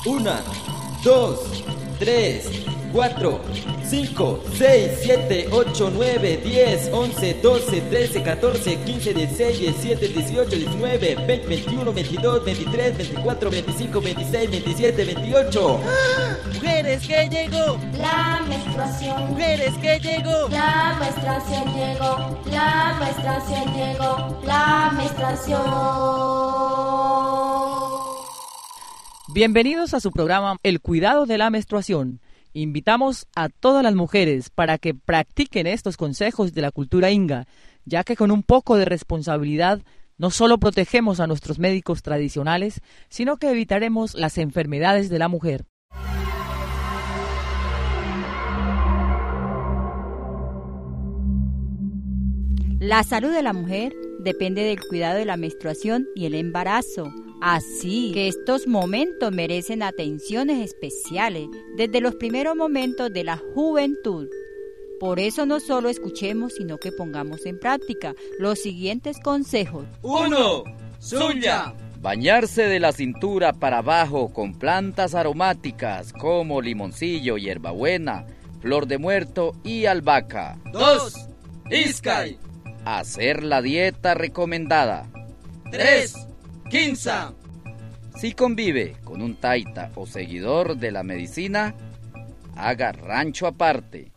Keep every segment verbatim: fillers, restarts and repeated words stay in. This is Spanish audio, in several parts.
Una, dos, tres, cuatro, cinco, seis, siete, ocho, nueve, diez, once, doce, trece, catorce, quince, dieciséis, diecisiete, dieciocho, diecinueve, veinte, veintiuno, veintidós, veintitrés, veinticuatro, veinticinco, veintiséis, veintisiete, veintiocho. Mujeres, que llegó la menstruación. Mujeres, que llegó la menstruación. Llegó la menstruación. Llegó la menstruación. Bienvenidos a su programa El cuidado de la menstruación. Invitamos a todas las mujeres para que practiquen estos consejos de la cultura inga, ya que con un poco de responsabilidad no solo protegemos a nuestros médicos tradicionales, sino que evitaremos las enfermedades de la mujer. La salud de la mujer depende del cuidado de la menstruación y el embarazo. Así que estos momentos merecen atenciones especiales desde los primeros momentos de la juventud. Por eso no solo escuchemos, sino que pongamos en práctica los siguientes consejos. Uno, Zulia. Bañarse de la cintura para abajo con plantas aromáticas como limoncillo, hierbabuena, flor de muerto y albahaca. Dos, Iskay. Hacer la dieta recomendada. Tres, Quinza. Si convive con un taita o seguidor de la medicina, haga rancho aparte.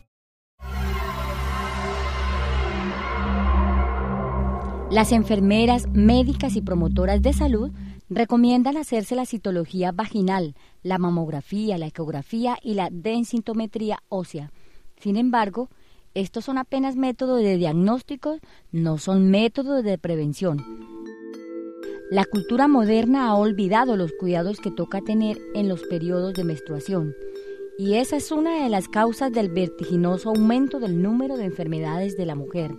Las enfermeras, médicas y promotoras de salud recomiendan hacerse la citología vaginal, la mamografía, la ecografía y la densitometría ósea. Sin embargo, estos son apenas métodos de diagnóstico, no son métodos de prevención. La cultura moderna ha olvidado los cuidados que toca tener en los periodos de menstruación, y esa es una de las causas del vertiginoso aumento del número de enfermedades de la mujer.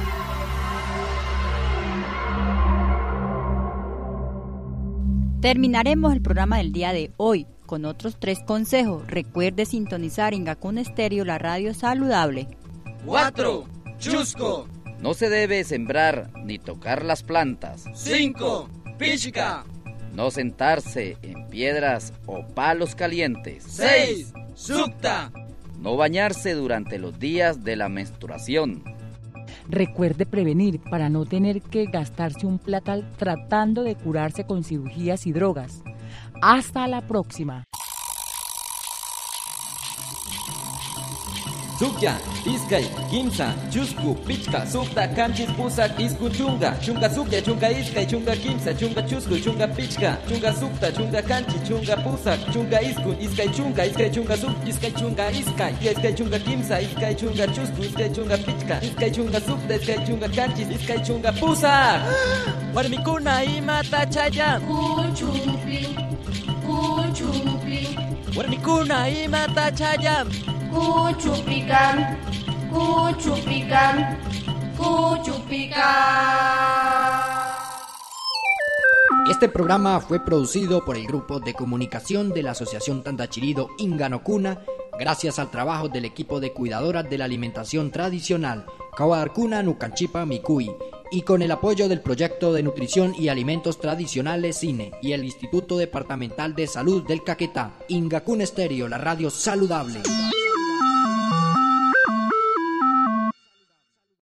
Terminaremos el programa del día de hoy con otros tres consejos. Recuerde sintonizar en Ingacún Estéreo, la radio saludable. Cuatro, Chusco. No se debe sembrar ni tocar las plantas. Cinco, Pichca. No sentarse en piedras o palos calientes. Seis, Sukta. No bañarse durante los días de la menstruación. Recuerde prevenir para no tener que gastarse un platal tratando de curarse con cirugías y drogas. Hasta la próxima. Zulia, Iskay, Quinza, Chusku, Pichca, Sukta, Kanchis, Pusak, Isku, Chunga, Chunga Zulia, Chunga Iskay, Chunga Quinza, Chunga Chusku, Chunga Pichca, Chunga Sukta, Chunga Kanchi, Chunga Pusak, Chunga Isku, Iskay Chunga, Iskay Chunga Suk, Iskay Chunga Iskay, Iskay Chunga Quinza, Iskay Chunga Chusku, Iskay Chunga Pichca, Iskay Chunga Sukta, Iskay Chunga Kanchis, Iskay Chunga Pusak. Warmikuna imata chaya. Kuchupli, kuchupli, Warmikuna imata chaya. kuchupikan, kuchupikan, kuchupikan. Este programa fue producido por el Grupo de Comunicación de la Asociación Tandachirido Inganocuna, gracias al trabajo del equipo de cuidadoras de la alimentación tradicional, Kawadarkuna Nucanchipa Mikui, y con el apoyo del Proyecto de Nutrición y Alimentos Tradicionales CINE y el Instituto Departamental de Salud del Caquetá. Ingacún Estéreo, la radio saludable.